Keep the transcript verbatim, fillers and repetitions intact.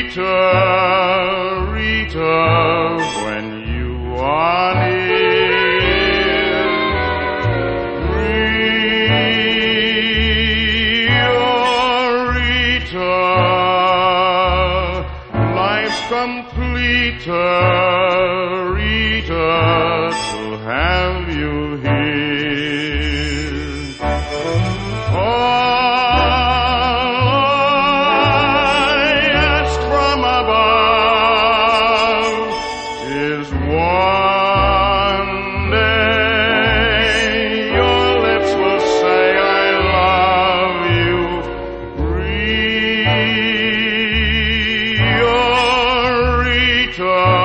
Rita, Rita, when you are near. Rita, life's complete, Rita, to have you here. All I ask from above is one day your lips will say I love you. Rita,